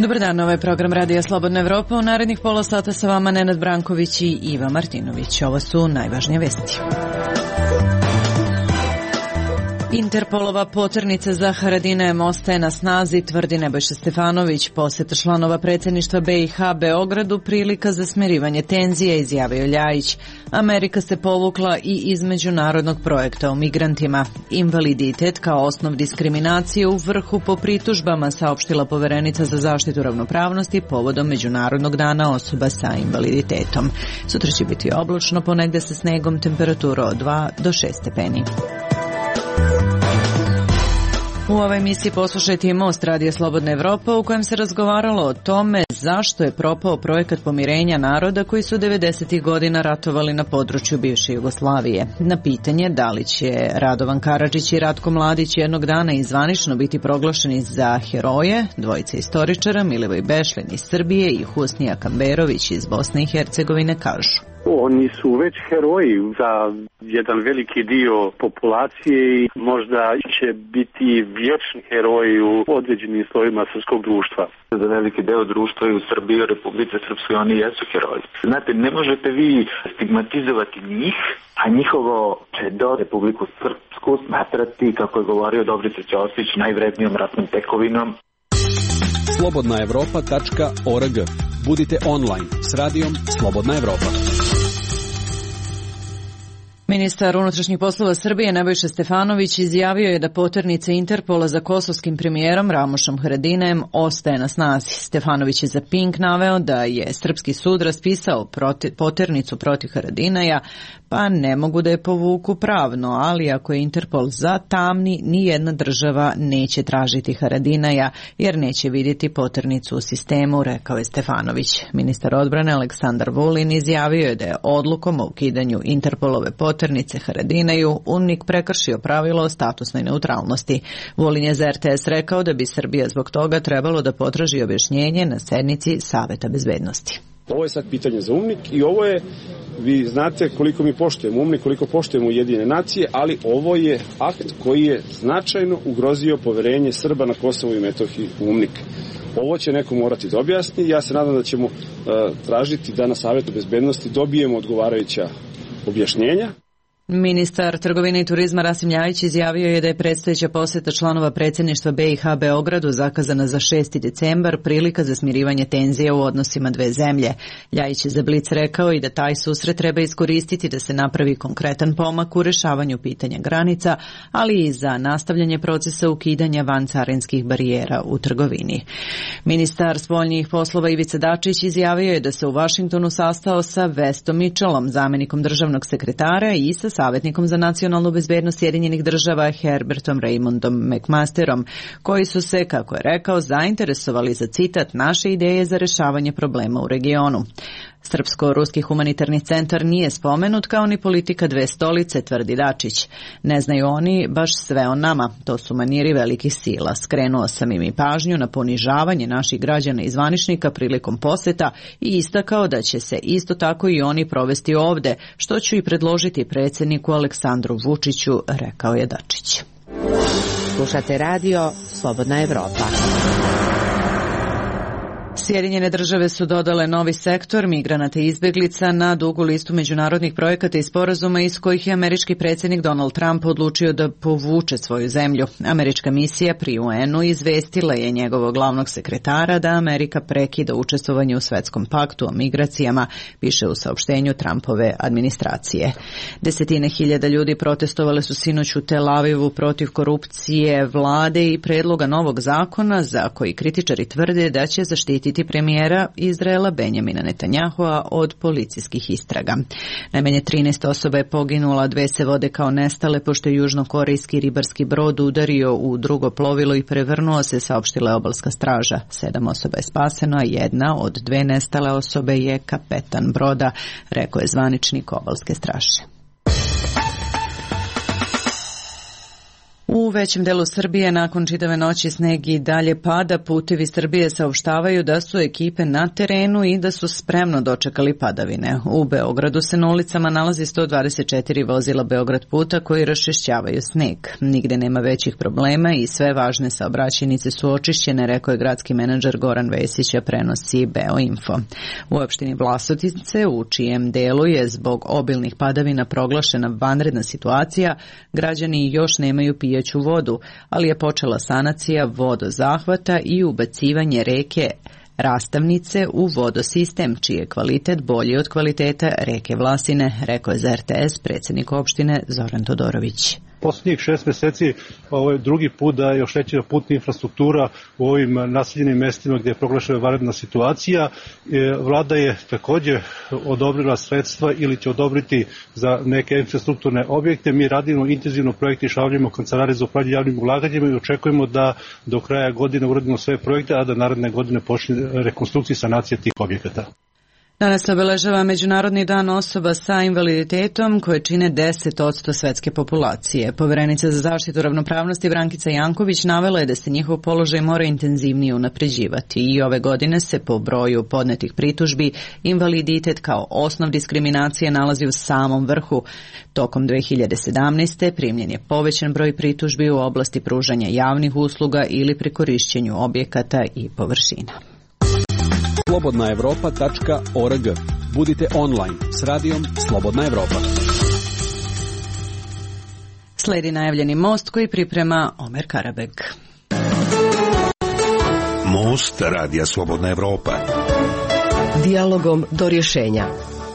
Dobar dan, ovo je program Radija Slobodna Evropa. U narednih pola sata sa vama Nenad Branković i Iva Martinović. Ovo su najvažnije vesti. Interpolova poternica za Haradinajem ostaje na snazi, tvrdi Nebojša Stefanović. Poseta članova predsjedništva BiH Beogradu prilika za smirivanje tenzije, izjavio Ljajić. Amerika se povukla i iz međunarodnog projekta o migrantima. Invaliditet kao osnov diskriminacije u vrhu po pritužbama, saopštila poverenica za zaštitu ravnopravnosti povodom Međunarodnog dana osoba sa invaliditetom. Sutra će biti oblačno, ponegde sa snegom, temperatura od 2 do 6 stepeni. U ovoj emisiji poslušajte i Most Radija Slobodna Evropa, u kojem se razgovaralo o tome zašto je propao projekat pomirenja naroda koji su 90. godina ratovali na području bivše Jugoslavije. Na pitanje da li će Radovan Karadžić i Ratko Mladić jednog dana i zvanično biti proglašeni za heroje, dvojica istoričara Milivoj Bešlin iz Srbije i Husnija Kamberović iz Bosne i Hercegovine kažu: oni su već heroji za jedan veliki dio populacije i možda će biti vječni heroji u određenim slojima srpskog društva. Za veliki deo društva i u Srbiji i Republike Srpskoj oni jesu heroji. Znate, ne možete vi stigmatizovati njih, a njihovo do Republiku Srpsku smatrati, kako je govorio Dobrica Ćosić, najvrednijom ratnom tekovinom. slobodnaevropa.org. Budite online s radijom Slobodna Evropa. Ministar unutrašnjih poslova Srbije Nebojša Stefanović izjavio je da poternica Interpola za kosovskim premijerom Ramušom Haradinajem ostaje na snazi. Stefanović je za Pink naveo da je srpski sud raspisao poternicu protiv Haradinaja, pa ne mogu da je povuku pravno, ali ako je Interpol za tamni, nijedna država neće tražiti Haradinaja jer neće vidjeti poternicu u sistemu, rekao je Stefanović. Ministar odbrane Aleksandar Vulin izjavio je da je odlukom o ukidanju Interpolove poternice Haradinaju UNMIK prekršio pravilo o statusnoj neutralnosti. Vulin je za RTS rekao da bi Srbija zbog toga trebalo da potraži objašnjenje na sednici Saveta bezbednosti. Ovo je sad pitanje za UNMIK i ovo je, vi znate koliko mi poštujemo UNMIK, koliko poštujemo Ujedinjene nacije, ali ovo je akt koji je značajno ugrozio poverenje Srba na Kosovu i Metohiji u UNMIK. Ovo će neko morati da objasni. Ja se nadam da ćemo tražiti da na Savetu bezbednosti dobijemo odgovarajuća objašnjenja. Ministar trgovine i turizma Rasim Ljajić izjavio je da je predstojeća posjeta članova predsjedništva BiH Beogradu zakazana za 6. decembar, prilika za smirivanje tenzije u odnosima dve zemlje. Ljajić je za Blic rekao i da taj susret treba iskoristiti da se napravi konkretan pomak u rešavanju pitanja granica, ali i za nastavljanje procesa ukidanja vancarinskih barijera u trgovini. Ministar spoljnih poslova Ivica Dačić izjavio je da se u Vašingtonu sastao sa Westom Mitchellom, zamjenikom državnog sekretara, i sa savjetnikom za nacionalnu bezbednost Sjedinjenih država Herbertom Raymondom McMasterom, koji su se, kako je rekao, zainteresovali za, citat, naše ideje za rešavanje problema u regionu. Srpsko-ruski humanitarni centar nije spomenut kao ni politika dve stolice, tvrdi Dačić. Ne znaju oni baš sve o nama, to su maniri velikih sila. Skrenuo sam im i pažnju na ponižavanje naših građana i zvaničnika prilikom posjeta i istakao da će se isto tako i oni provesti ovde, što ću i predložiti predsjedniku Aleksandru Vučiću, rekao je Dačić. Slušate radio Slobodna Evropa. Sjedinjene države su dodale novi sektor migranata i izbjeglica na dugu listu međunarodnih projekata i sporazuma iz kojih je američki predsjednik Donald Trump odlučio da povuče svoju zemlju. Američka misija pri UN-u izvestila je njegovog glavnog sekretara da Amerika prekida učestvovanje u svetskom paktu o migracijama, piše u saopštenju Trumpove administracije. Desetine hiljada ljudi protestovale su sinoć u Tel Avivu protiv korupcije vlade i predloga novog zakona za koji kritičari tvrde da će zaštititi premijera Izraela Benjamina Netanjahua od policijskih istraga. Najmanje 13 osoba je poginula, 2 se vode kao nestale pošto je južnokorejski ribarski brod udario u drugo plovilo i prevrnuo se, saopštila je obalska straža. 7 osoba je spaseno, a jedna od 2 nestale osobe je kapetan broda, rekao je zvaničnik obalske straže. U većem delu Srbije nakon čitave noći sneg i dalje pada. Putevi Srbije saopštavaju da su ekipe na terenu i da su spremno dočekali padavine. U Beogradu se na ulicama nalazi 124 vozila Beograd puta koji raščišćavaju sneg. Nigde nema većih problema i sve važne saobraćajnice su očišćene, rekao je gradski menadžer Goran Vesić, prenosi Beoinfo. U opštini Vlasotince, u čijem delu je zbog obilnih padavina proglašena vanredna situacija, građani još nemaju pijaću vodu, ali je počela sanacija vodozahvata i ubacivanje reke Rastavnice u vodosistem, čiji je kvalitet bolji od kvaliteta reke Vlasine, rekao je za RTS predsjednik opštine Zoran Todorović. Poslednjih 6 meseci ovo je drugi put da je oštećena putna infrastruktura u ovim naseljenim mestima gdje je proglašena vanredna situacija. Vlada je također odobrila sredstva ili će odobriti za neke infrastrukturne objekte. Mi radimo intenzivno projekte i šaljemo kancelarije za upravljanje javnim ulaganjima i očekujemo da do kraja godine uradimo sve projekte, a da naredne godine počne rekonstrukcija i sanacija tih objekata. Danas se obeležava Međunarodni dan osoba sa invaliditetom koje čine 10% svetske populacije. Poverenica za zaštitu ravnopravnosti Brankica Janković navela je da se njihov položaj mora intenzivnije unapređivati i ove godine se po broju podnetih pritužbi invaliditet kao osnov diskriminacije nalazi u samom vrhu. Tokom 2017. primljen je povećan broj pritužbi u oblasti pružanja javnih usluga ili pri korišćenju objekata i površina. slobodnaevropa.org. Budite online s radijom Slobodna Evropa. Sledi najavljeni most koji priprema Omer Karabeg. Most radija Slobodna Evropa. Dijalogom do rješenja.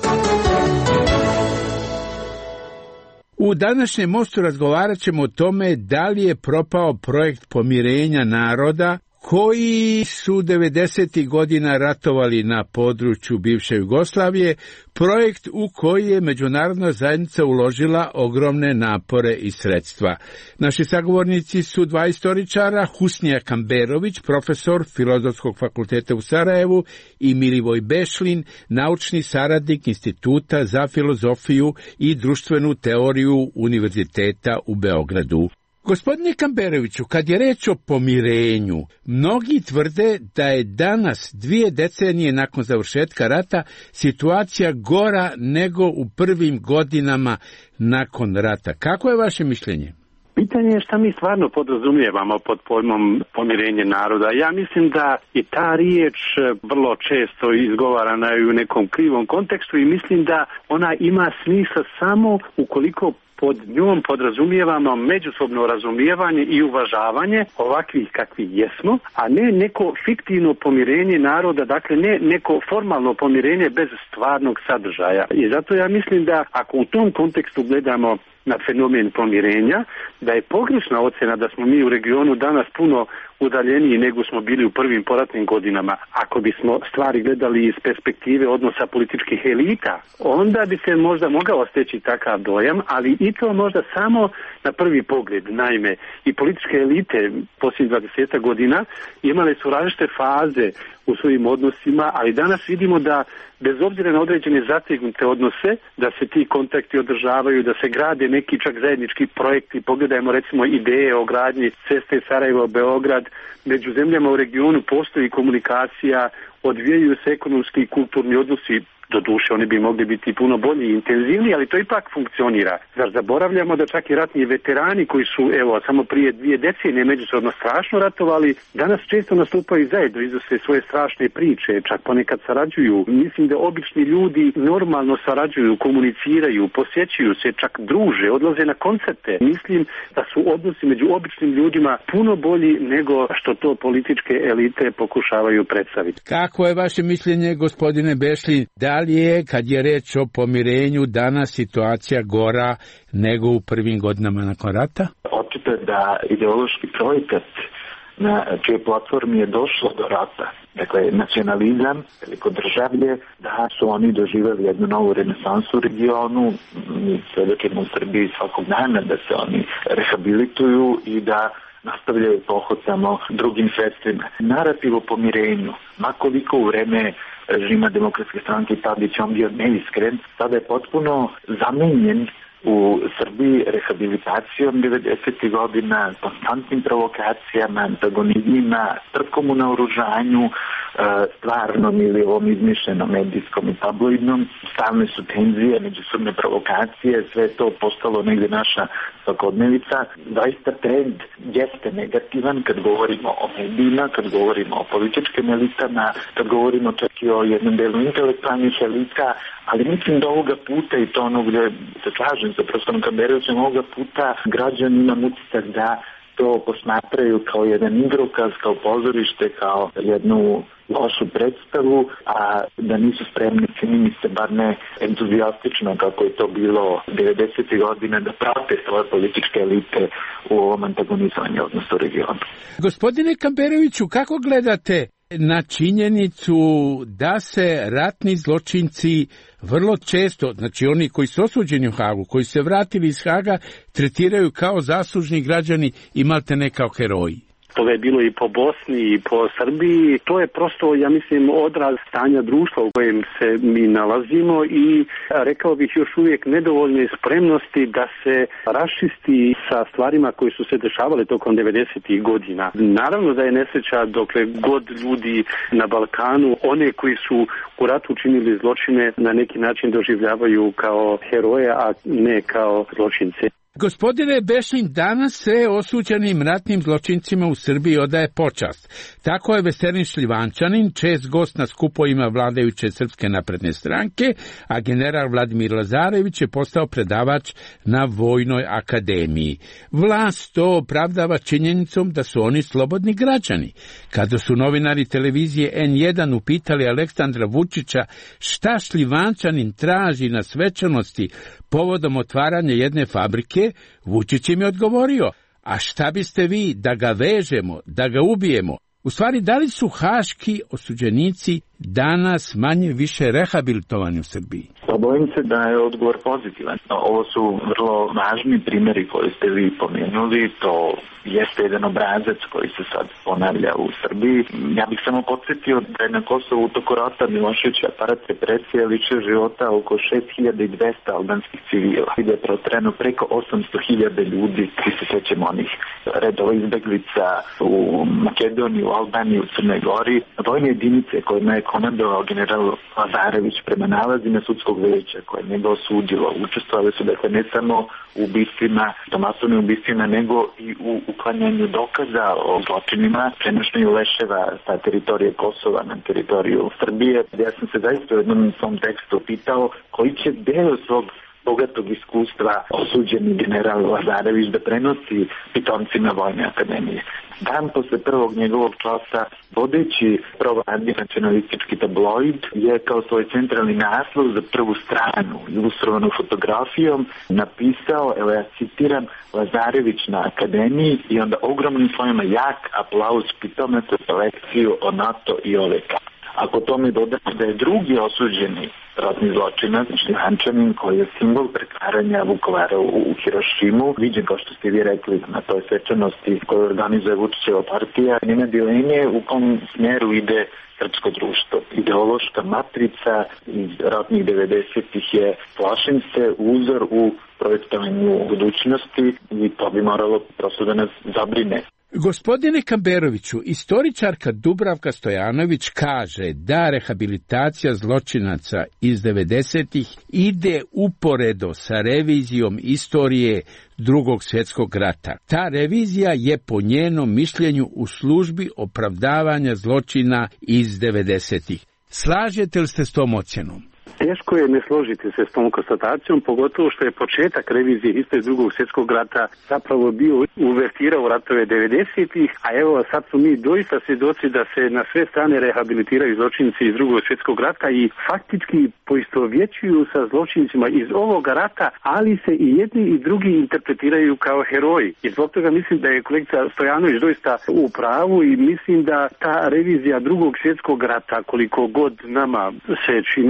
U današnjem mostu razgovarat ćemo o tome da li je propao projekt pomirenja naroda koji su 90. godina ratovali na području bivše Jugoslavije, projekt u koji je međunarodna zajednica uložila ogromne napore i sredstva. Naši sagovornici su dva istoričara, Husnija Kamberović, profesor Filozofskog fakulteta u Sarajevu, i Milivoj Bešlin, naučni saradnik Instituta za filozofiju i društvenu teoriju Univerziteta u Beogradu. Gospodine Kamberoviću, kad je reč o pomirenju, mnogi tvrde da je danas, 2 decenije nakon završetka rata, situacija gora nego u prvim godinama nakon rata. Kako je vaše mišljenje? Pitanje je šta mi stvarno podrazumijevamo pod pojmom pomirenje naroda. Ja mislim da i ta riječ vrlo često izgovarana je u nekom krivom kontekstu i mislim da ona ima smisla samo ukoliko pod njom podrazumijevamo međusobno razumijevanje i uvažavanje ovakvih kakvi jesmo, a ne neko fiktivno pomirenje naroda, dakle ne neko formalno pomirenje bez stvarnog sadržaja. I zato ja mislim da ako u tom kontekstu gledamo na fenomen pomirenja, da je pogrešna ocjena da smo mi u regionu danas puno udaljeniji nego smo bili u prvim poratnim godinama. Ako bismo stvari gledali iz perspektive odnosa političkih elita, onda bi se možda mogao steći takav dojam, ali i to možda samo na prvi pogled. Naime, i političke elite posljednjih 20 godina imale su različite faze u svojim odnosima, ali danas vidimo da bez obzira na određene zategnute odnose, da se ti kontakti održavaju, da se grade neki čak zajednički projekti. Pogledajmo recimo ideje o gradnji ceste Sarajevo-Beograd. Među zemljama u regionu postoji komunikacija, odvijaju se ekonomski i kulturni odnosi. Doduše, oni bi mogli biti puno bolji i intenzivniji, ali to ipak funkcionira. Zar zaboravljamo da čak i ratni veterani koji su, samo prije 2 decenije međusobno strašno ratovali, danas često nastupaju zajedno, iznose svoje strašne priče, čak ponekad sarađuju. Mislim da obični ljudi normalno sarađuju, komuniciraju, posjećuju se, čak druže, odlaze na koncerte. Mislim da su odnosi među običnim ljudima puno bolji nego što to političke elite pokušavaju predstaviti. Kako je vaše mišljenje, gospodine Bešlin, da li je, kad je reč o pomirenju, danas situacija gora nego u prvim godinama nakon rata? Očito je da ideološki projekat na čije platformi je došlo do rata, dakle nacionalizam, veliko državlje, da su oni doživjeli jednu novu renesansu u regionu, mi svedočimo u Srbiji svakog dana da se oni rehabilituju i da nastavljaju pohod samo drugim sredstvima. Narativ o pomirenju, makoliko u vreme režima Demokratske stranke Tadić on bio neiskren, sada je potpuno zamenjen u Srbiji rehabilitacijom 90. godina, konstantnim provokacijama, antagonizmima, trkom u naoružanju, stvarnom ili ovom izmišljenom medijskom i tabloidnom. Stalne su tenzije, međusobne provokacije, sve to postalo negde naša svakodnevica. Zaista trend jeste negativan kad govorimo o medijima, kad govorimo o političkim elitama, kad govorimo čak i o jednom delu intelektualnih elita, ali mislim da ovoga puta, i to ono gde se slažem sa profesorom Kamberovićem, ovoga puta građani imam utisak da to posmatraju kao jedan igrokaz, kao pozorište, kao jednu lošu predstavu, a da nisu spremni, čini mi se, bar ne entuzijastično kako je to bilo 90. godine, da prate svoje političke elite u ovom antagonizovanju odnosno regionu. Gospodine Kamberoviću, kako gledate na činjenicu da se ratni zločinci vrlo često, znači oni koji su osuđeni u Hagu, koji se vratili iz Haga, tretiraju kao zaslužni građani i maltene kao heroji? To je bilo i po Bosni i po Srbiji. To je prosto, ja mislim, odraz stanja društva u kojem se mi nalazimo i rekao bih još uvijek nedovoljne spremnosti da se raščisti sa stvarima koji su se dešavale tokom 90. godina. Naravno da je nesreća dokle god ljudi na Balkanu, one koji su u ratu činili zločine, na neki način doživljavaju kao heroje, a ne kao zločince. Gospodine Bešlin, danas se osuđenim ratnim zločincima u Srbiji odaje počast. Tako je Veselin Šljivančanin, čest gost na skupovima vladajuće Srpske napredne stranke, a general Vladimir Lazarević je postao predavač na Vojnoj akademiji. Vlast to opravdava činjenicom da su oni slobodni građani. Kada su novinari televizije N1 upitali Aleksandra Vučića šta Šljivančanin traži na svečanosti povodom otvaranja jedne fabrike, Vučić im je odgovorio: a šta biste vi da ga vežemo, da ga ubijemo? U stvari, da li su haški osuđenici danas manje više rehabilitovani u Srbiji? Bojim se da je odgovor pozitivan. Ovo su vrlo važni primjeri koji ste vi pomenuli. To jeste jedan obrazac koji se sad ponavlja u Srbiji. Ja bih samo podsjetio da je na Kosovu u toku rata Milošević aparat represije ličio života oko 6200 albanskih civila. I da je protreno preko 800.000 ljudi, koji se sećamo onih redova izbeglica u Makedoniji, u Albaniji, u Crnoj Gori. Vojne jedinice kojima je komandovao general Lazarević prema nalazima sudskog veća koje je njega osudilo, učestvovali su dakle ne samo u ubistvima, masovnim ubistvima, nego i u uklanjanju dokaza o zločinima, prenošenju leševa sa teritorije Kosova na teritoriju Srbije. Ja sam se zaista u jednom svom tekstu pitao koji će deo svog bogatog iskustva osuđeni general Lazarević da prenosi pitomcima Vojne akademije. Dan posle prvog njegovog časa, vodeći provladni nacionalistički tabloid je kao svoj centralni naslov za prvu stranu, ilustrovanu fotografijom, napisao, evo ja citiram, Lazarević na akademiji, i onda ogromnim slovima jak aplauz pitometu za lekciju o NATO i OVK. Ako tome dodamo da je drugi osuđeni ratni zločinac, Šljivančanin, koji je simbol pretvaranja Vukovara u Hirošimu, viđen, kao što ste vi rekli, na toj svečanosti koju organizuje Vučićeva partija, nema dileme u kom smjeru ide srpsko društvo. Ideološka matrica iz ratnih 90-ih je, plašim se, uzor u projektovanju budućnosti i to bi moralo prosto da nas zabrine. Gospodine Kamberoviću, istoričarka Dubravka Stojanović kaže da rehabilitacija zločinaca iz 90-ih ide uporedo sa revizijom istorije Drugog svjetskog rata. Ta revizija je po njenom mišljenju u službi opravdavanja zločina iz 90-ih. Slažete li se s tom ocjenom? Teško je ne složiti se s tom konstatacijom, pogotovo što je početak revizije istorije Drugog svjetskog rata zapravo bio uvertira u ratove 90-ih, a evo sad su mi doista svjedoci da se na sve strane rehabilitiraju zločinci iz Drugog svjetskog rata i faktički poistovjećuju sa zločincima iz ovoga rata, ali se i jedni i drugi interpretiraju kao heroji. I zbog toga mislim da je kolegica Stojanović doista u pravu i mislim da ta revizija Drugog svjetskog rata, koliko god nama se činila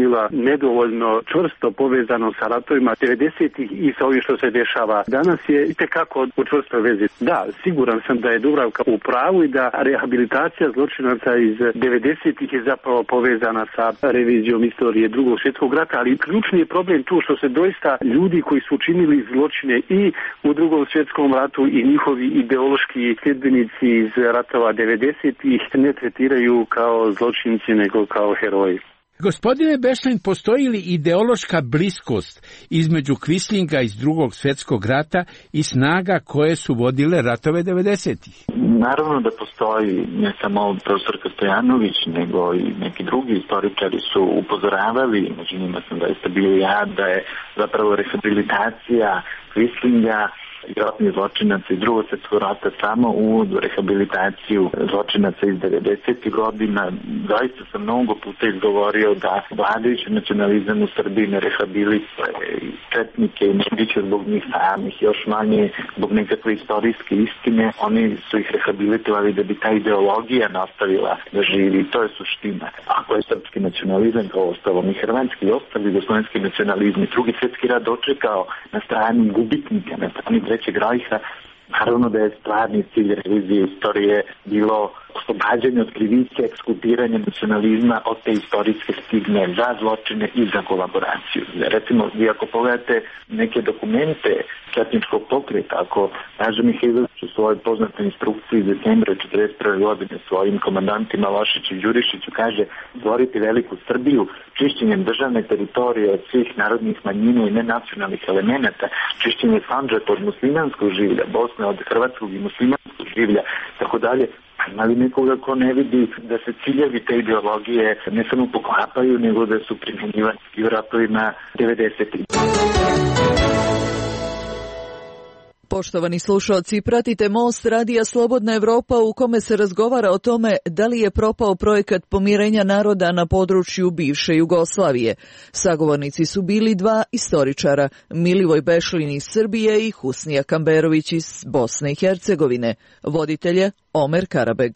nedovoljno čvrsto povezano sa ratovima 90-ih i sa ovim što se dešava danas je itekako u čvrstoj vezi. Da, siguran sam da je Dubravka u pravu i da rehabilitacija zločinaca iz 90-ih je zapravo povezana sa revizijom istorije Drugog svjetskog rata, ali ključni je problem tu što se doista ljudi koji su učinili zločine i u Drugom svjetskom ratu i njihovi ideološki sljedbenici iz ratova 90-ih ne tretiraju kao zločinci nego kao heroji. Gospodine Bešlin, postoji li ideološka bliskost između Quislinga iz Drugog svjetskog rata i snaga koje su vodile ratove 90-ih? Naravno da postoji, ne samo profesor Stojanović, nego i neki drugi istoričari su upozoravali, među njima sam zaista bio ja, da je zapravo rehabilitacija Quislinga i ratnih zločinaca iz Drugog svjetskog rata samo uvod u rehabilitaciju zločinaca iz 90. godina. Zaista sam mnogo puta izgovorio da vladajući nacionalizam u Srbiji ne rehabilituje i četnike i neće zbog njih samih, još manje zbog nekakve istorijske istine. Oni su ih rehabilitovali da bi ta ideologija nastavila da živi. To je suština. Ako je srpski nacionalizam kao ostalo i hrvatski i ostali jugoslovenski nacionalizmi, Drugi svjetski rat dočekao na strani gubitnika, na strani Trećeg rajha, naravno da je stvarni cilj revizije istorije bilo oslobađanje od krivice, ekskulpiranje nacionalizma od te istorijske stigme za zločine i za kolaboraciju. Recimo, vi ako pogledate neke dokumente četničkog pokreta, ako Draža Mihajlović u svojoj poznatoj instrukciji iz decembra 1941. godine svojim komandantima Lošiću i Đurišiću kaže stvoriti veliku Srbiju čišćenjem državne teritorije od svih narodnih manjina i nenacionalnih elemenata, čišćenje Sandžaka od muslimanskog življa, Bosne od hrvatskog i muslimanskog življa, tako dalje. Ima li nekoga ko ne vidi da se ciljevi te ideologije ne samo poklapaju, nego da su primjenjivani i u ratovima 90-ih? Poštovani slušalci, pratite Most radija Slobodna Evropa u kome se razgovara o tome da li je propao projekat pomirenja naroda na području bivše Jugoslavije. Sagovornici su bili dva istoričara, Milivoj Bešlin iz Srbije i Husnija Kamberović iz Bosne i Hercegovine. Voditelje Omer Karabeg.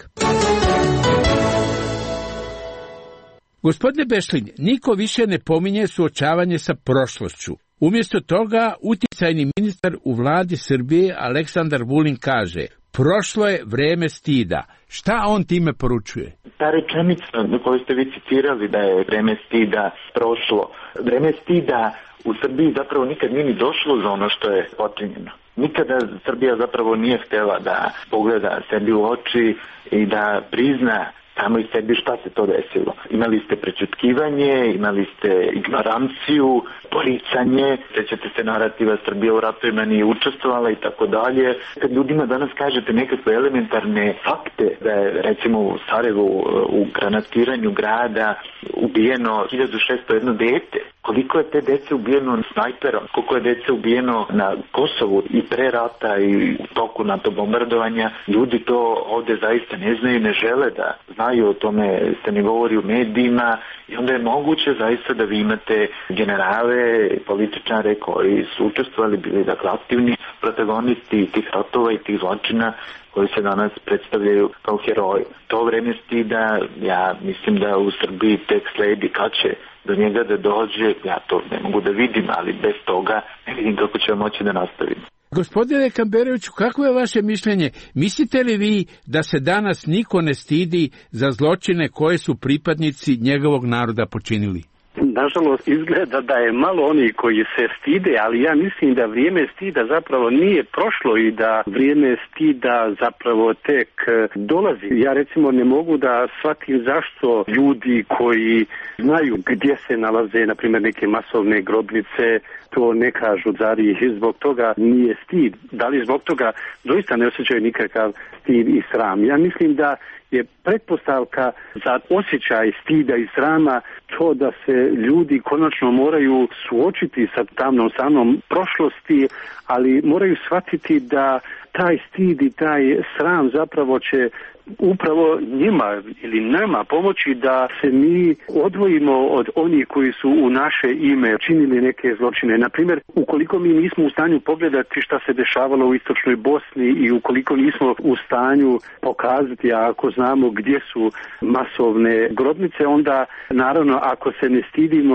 Gospodine Bešlin, niko više ne pominje suočavanje sa prošlošću. Umjesto toga, utjecajni ministar u vladi Srbije Aleksandar Vulin kaže: prošlo je vreme stida. Šta on time poručuje? Ta rečenica na koju ste vi citirali da je vreme stida prošlo. Vreme stida u Srbiji zapravo nikad nije ni došlo za ono što je počinjeno. Nikada Srbija zapravo nije htjela da pogleda sebi u oči i da prizna samo i sebi šta se to desilo. Imali ste prečutkivanje, imali ste ignoranciju, poricanje, sećate se narativa Srbija u ratovima nije učestvovala i tako dalje. Kad ljudima danas kažete nekakve elementarne fakte da je recimo u Sarajevu u granatiranju grada ubijeno 1601 dete, koliko je te dece ubijeno snajperom, koliko je dece ubijeno na Kosovu i pre rata i u toku NATO bombardovanja, ljudi to ovdje zaista ne znaju, ne žele da znaju, o tome se ne govori u medijima i onda je moguće zaista da vi imate generale, političare koji su učestvovali, bili dakle aktivni protagonisti tih ratova i tih zločina koji se danas predstavljaju kao heroji. To vreme stida, ja mislim da u Srbiji tek sledi, kad će do njega da dođe, ja to ne mogu da vidim, ali bez toga ne vidim kako ćemo moći da nastavimo. Gospodine Kamberoviću, kako je vaše mišljenje? Mislite li vi da se danas niko ne stidi za zločine koje su pripadnici njegovog naroda počinili? Nažalost, izgleda da je malo oni koji se stide, ali ja mislim da vrijeme stida zapravo nije prošlo i da vrijeme stida zapravo tek dolazi. Ja recimo ne mogu da shvatim zašto ljudi koji znaju gdje se nalaze, na primjer, neke masovne grobnice, to ne kažu zari i zbog toga nije stid. Da li zbog toga doista ne osjećaju nikakav stid i sram? Ja mislim da je pretpostavka za osjećaj stida i srama to da se ljudi konačno moraju suočiti sa tamnom stranom prošlosti, ali moraju shvatiti da taj stid i taj sram zapravo će upravo njima ili nama pomoći da se mi odvojimo od onih koji su u naše ime činili neke zločine. Naprimjer, ukoliko mi nismo u stanju pogledati šta se dešavalo u istočnoj Bosni i ukoliko nismo u stanju pokazati, a ako znamo gdje su masovne grobnice, onda naravno ako se ne stidimo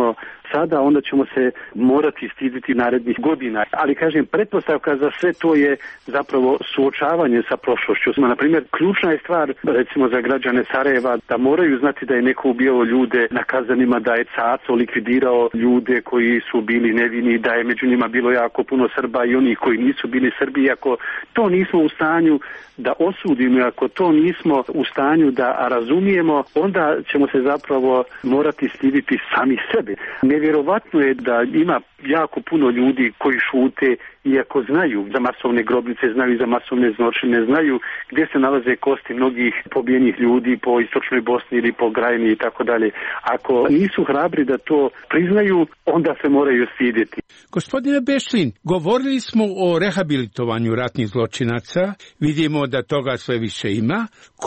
sada, onda ćemo se morati stiditi narednih godina. Ali kažem, pretpostavka za sve to je zapravo suočavanje sa prošlošću. Na primjer, ključna je stvar, recimo za građane Sarajeva, da moraju znati da je neko ubijao ljude na Kazanima, da je Caco likvidirao ljude koji su bili nevini, da je među njima bilo jako puno Srba i onih koji nisu bili Srbi. Ako to nismo u stanju da osudimo, ako to nismo u stanju da razumijemo, onda ćemo se zapravo morati stiditi sami sebe. Nevjerovatno je da ima jako puno ljudi koji šute, iako znaju za masovne grobnice, znaju za masovne zločine, znaju gdje se nalaze kosti mnogih pobijenih ljudi po istočnoj Bosni ili po Krajini i tako dalje. Ako nisu hrabri da to priznaju, onda se moraju stidjeti. Gospodine Bešlin, govorili smo o rehabilitovanju ratnih zločinaca, vidimo da toga sve više ima.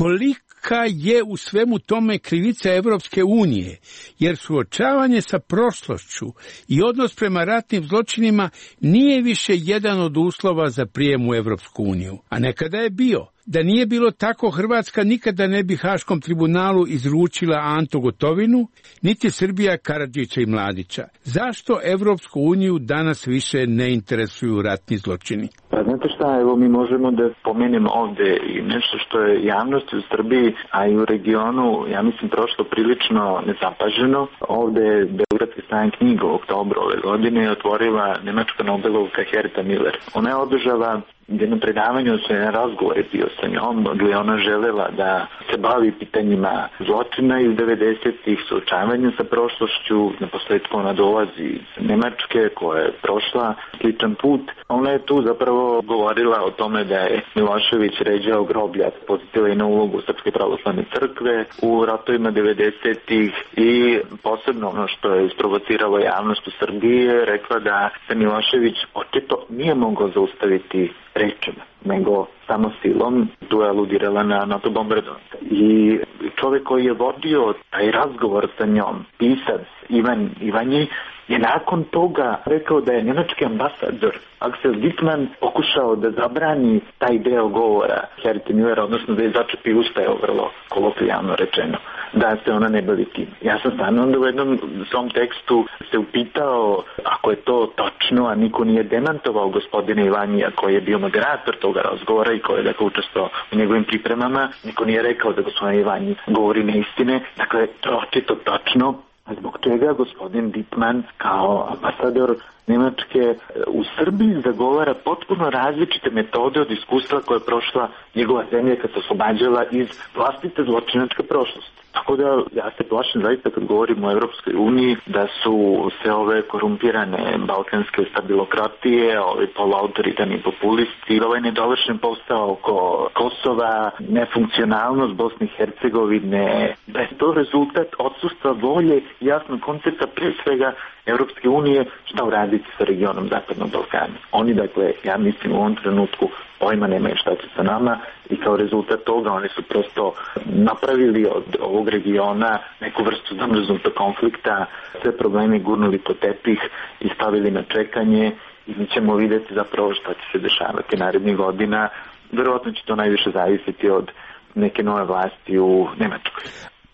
Kolika je u svemu tome krivica Evropske unije, jer suočavanje sa prošlošću i odnos prema ratnim zločinima nije više jedan od uslova za prijem u Evropsku uniju, a nekada je bio. Da nije bilo tako, Hrvatska nikada ne bi Haškom tribunalu izručila Antu Gotovinu, niti Srbija Karadžića i Mladića. Zašto Evropsku uniju danas više ne interesuju ratni zločini? Pa znate šta, evo mi možemo da spomenemo ovde i nešto što je javnosti u Srbiji, a i u regionu, ja mislim, prošlo prilično nezapaženo. Ovde je Beogradski sajam knjiga u oktobru ove godine otvorila nemačka Nobelovka Herta Miller. Ona je održala jedno predavanje, odnosno jedan razgovor je bio sa njom, gdje ona želela da se bavi pitanjima zločina iz 90-ih, suočavanja sa prošlošću. Na posledku ona dolazi iz Nemačke koja je prošla sličan put. Ona je tu zapravo govorila o tome da je Milošević ređao groblja, podsjetila i na ulogu Srpske pravoslavne crkve u ratovima 90-ih i posebno ono što je isprovociralo javnost u Srbiji je rekla da se Milošević očito nije mogao zaustaviti rečima, nego samo silom. Tu je aludirala na NATO bombardovanje. I čovjek koji je vodio taj razgovor sa njom, pisac Ivan Ivanji, je nakon toga rekao da je nemački ambasador Axel Wittmann pokušao da zabrani taj deo govora Herti Miller, odnosno da je začepi usta, je vrlo kolokvijalno rečeno, da se ona ne bavi tim. Ja sam stvarno onda u jednom svom tekstu se upitao ako je to tačno, a niko nije demantovao gospodina Ivanija koji je bio moderator toga razgovora i koji je dakle učestvovao u njegovim pripremama. Niko nije rekao da gospodin Ivanji govori neistine. Dakle, to je očito tačno. Zbog čega gospodin Wittmann kao ambasador Nemačke u Srbiji zagovara potpuno različite metode od iskustva koje je prošla njegova zemlja kad se oslobađala iz vlastite zločinačke prošlosti. Tako da ja se plašim zaista kad govorimo o Evropskoj uniji da su sve ove korumpirane balkanske stabilokratije, ovi poluautoritarni populisti, ovaj nedovršen posao oko Kosova, nefunkcionalnost Bosne i Hercegovine, da je to rezultat odsustva volje i jasnog koncepta pre svega Evropske unije šta uraditi sa regionom Zapadnog Balkana. Oni, dakle, ja mislim u ovom trenutku pojma nemaju šta će sa nama i kao rezultat toga oni su prosto napravili od ovog regiona neku vrstu zamrznutog konflikta, sve probleme gurnuli po tepih i stavili na čekanje i mi ćemo vidjeti zapravo šta će se dešavati narednih godina. Verovatno će to najviše zavisiti od neke nove vlasti u Nemačkoj.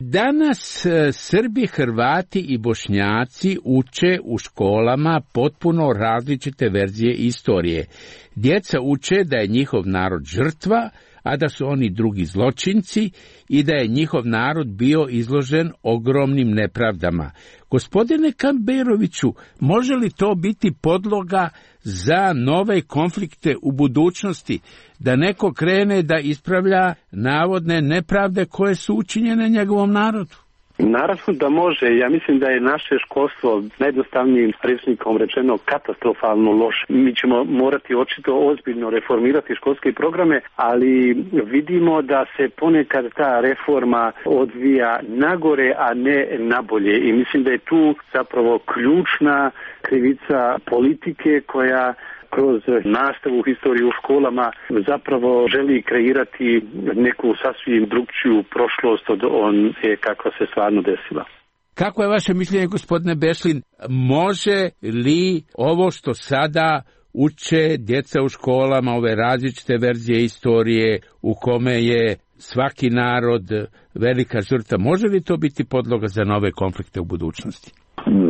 Danas Srbi, Hrvati i Bošnjaci uče u školama potpuno različite verzije istorije. Djeca uče da je njihov narod žrtva, a da su oni drugi zločinci i da je njihov narod bio izložen ogromnim nepravdama. Gospodine Kamberoviću, može li to biti podloga za nove konflikte u budućnosti, da neko krene da ispravlja navodne nepravde koje su učinjene njegovom narodu? Naravno da može. Ja mislim da je naše školstvo najjednostavnijim rečnikom rečeno katastrofalno loše. Mi ćemo morati očito ozbiljno reformirati školske programe, ali vidimo da se ponekad ta reforma odvija nagore, a ne nabolje. I mislim da je tu zapravo ključna krivica politike koja kroz nastavu historije u školama zapravo želi kreirati neku sasvim drugčiju prošlost od one kakva se stvarno desila. Kako je vaše mišljenje, gospodine Bešlin, može li ovo što sada uče djeca u školama, ove različite verzije istorije u kome je svaki narod velika žrtva, može li to biti podloga za nove konflikte u budućnosti?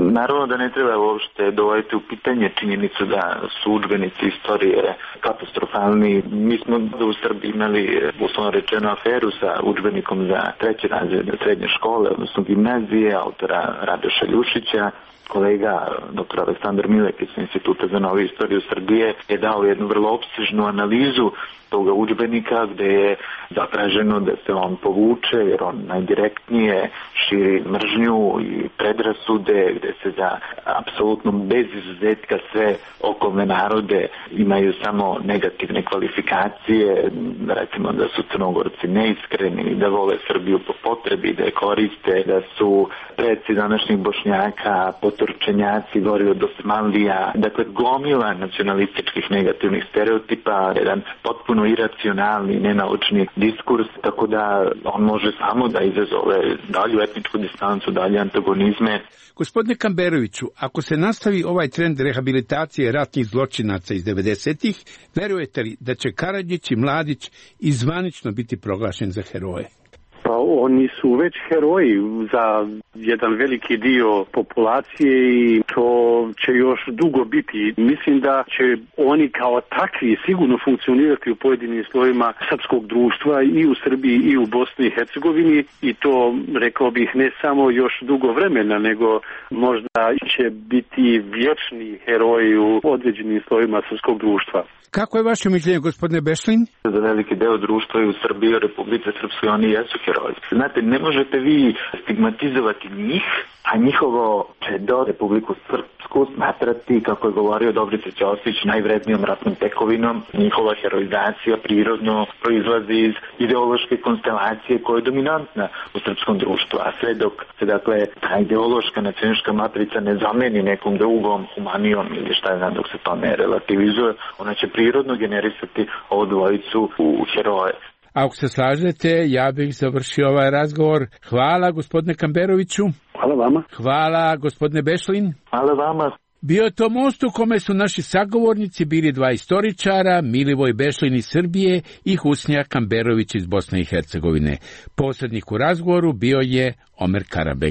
Naravno da ne treba uopšte dovoditi u pitanje činjenicu da su udžbenici istorije katastrofalni. Mi smo u Srbiji imali, uslovno rečeno, aferu sa udžbenikom za 3. razred srednje škole, odnosno gimnazije, autora Radoša Ljušića. Kolega dr. Aleksandar Milek iz Instituta za novu istoriju Srbije je dao jednu vrlo opsežnu analizu toga udžbenika gde je zatraženo da se on povuče jer on najdirektnije širi mržnju i predrasude, gde se za apsolutno bez izuzetka sve okolne narode imaju samo negativne kvalifikacije, recimo da su Crnogorci neiskreni, da vole Srbiju po potrebi, da je koriste, da su preci današnjih Bošnjaka, potorčenjaci, gori od Osmanlija, dakle gomila nacionalističkih negativnih stereotipa, jedan potpuno iracionalni, nenaučni diskurs, tako da on može samo da izazove dalju etničku distancu, dalje antagonizme. Gospodine Kamberoviću, ako se nastavi ovaj trend rehabilitacije ratnih zločinaca iz 90-ih, verujete li da će Karadžić i Mladić izvanično biti proglašen za heroje? Pa oni su već heroji za jedan veliki dio populacije i to će još dugo biti. Mislim da će oni kao takvi sigurno funkcionirati u pojedinim slojima srpskog društva i u Srbiji i u Bosni i Hercegovini i to, rekao bih, ne samo još dugo vremena, nego možda će biti vječni heroji u određenim slojima srpskog društva. Kako je vaše mišljenje, gospodine Bešlin? Za veliki deo društva i u Srbiji i u Republici Srpskoj oni jesu heroji. Znate, ne možete vi stigmatizovati njih, a njihovo do Republiku Srpsku smatrati, kako je govorio Dobrica Ćosić, najvrednijom ratnom tekovinom. Njihova heroizacija prirodno proizlazi iz ideološke konstelacije koja je dominantna u srpskom društvu, a sve dok se, dakle, ta ideološka nacionalistička matrica ne zameni nekom drugom, humanijom ili šta je znam, dok se to ne relativizuje, ona će prirodno generisati ovu dvojicu u heroje. Ako se slažete, ja bih završio ovaj razgovor. Hvala, gospodine Kamberoviću. Hvala vama. Hvala, gospodine Bešlin. Hvala vama. Bio je to most u kome su naši sagovornici bili dva istoričara, Milivoj Bešlin iz Srbije i Husnija Kamberović iz Bosne i Hercegovine. Posrednik u razgovoru bio je Omer Karabek.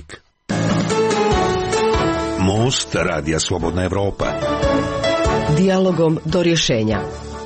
Most Radija Slobodna Evropa. Dijalogom do rješenja.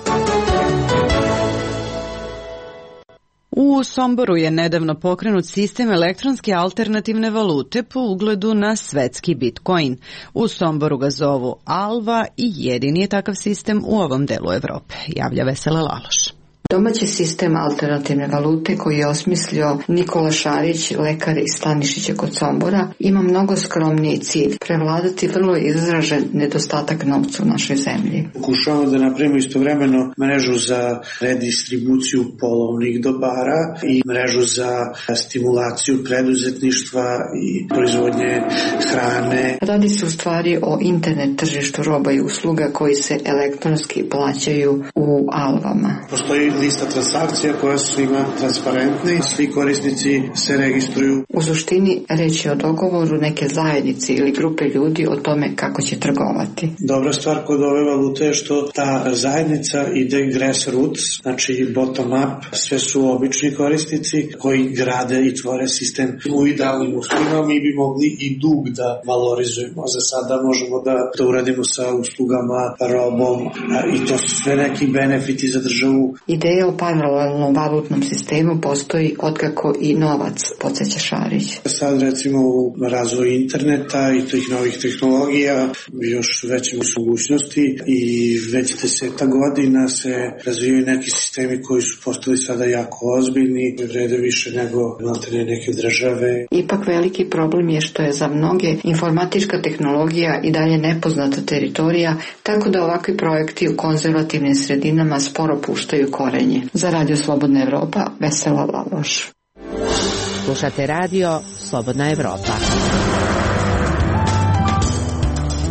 U Somboru je nedavno pokrenut sistem elektronske alternativne valute po ugledu na svetski Bitcoin. U Somboru ga zovu Alva i jedini je takav sistem u ovom delu Evrope, javlja Vesela Laloš. Domaći sistem alternativne valute koji je osmislio Nikola Šarić, lekar iz Stanišića kod Sombora, ima mnogo skromniji cilj, prevladati vrlo izražen nedostatak novca u našoj zemlji. Pokušavamo da napravimo istovremeno mrežu za redistribuciju polovnih dobara i mrežu za stimulaciju preduzetništva i proizvodnje hrane. Radi se u stvari o internet tržištu roba i usluga koji se elektronski plaćaju u alvama. Postoji lista transakcija koja su svima transparentne, svi korisnici se registruju. U suštini reč je o dogovoru neke zajednice ili grupe ljudi o tome kako će trgovati. Dobra stvar kod ove valute je što ta zajednica ide grassroots, znači bottom up, sve su obični korisnici koji grade i tvore sistem. U idealnim uslovima mi bi mogli i dug da valorizujemo. Za sada možemo da to uradimo sa uslugama, robom i to su sve neki benefiti za državu. Ideja o paralelnom valutnom sistemu postoji otkako i novac, podsjeća Šarić. Sad recimo u razvoju interneta i tih novih tehnologija još veće mogućnosti i već 10 godina se razvijaju neki sistemi koji su postali sada jako ozbiljni, vrede više nego neke države. Ipak veliki problem je što je za mnoge informatička tehnologija i dalje nepoznata teritorija, tako da ovakvi projekti u konzervativnim sredinama sporo puštaju korenje. Za Radio Slobodna Evropa, Vesela Laloš. Slušate Radio Slobodna Evropa. Na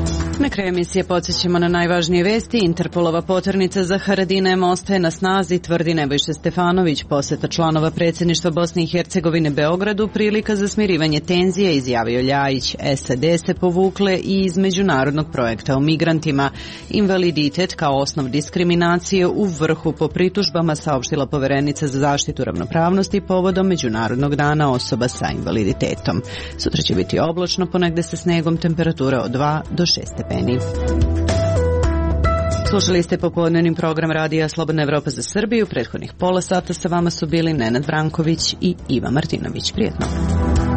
Na kraju emisije podsjećamo na najvažnije vesti. Interpolova poternica za Haradinajem ostaje na snazi, tvrdi Nebojša Stefanović. Poseta članova predsjedništva Bosne i Hercegovine Beogradu prilika za smirivanje tenzije, izjavio Ljajić. SAD se povukle i iz međunarodnog projekta o migrantima. Invaliditet kao osnov diskriminacije u vrhu po pritužbama, saopštila poverenica za zaštitu ravnopravnosti povodom Međunarodnog dana osoba sa invaliditetom. Sutra će biti oblačno, ponegde sa snegom, temperatura od 2 do 6 stepeni. Slušali ste popodnevnim program Radija Slobodna Evropa za Srbiju. Prethodnih pola sata sa vama su bili Nenad Vranković i Iva Martinović. Prijetno.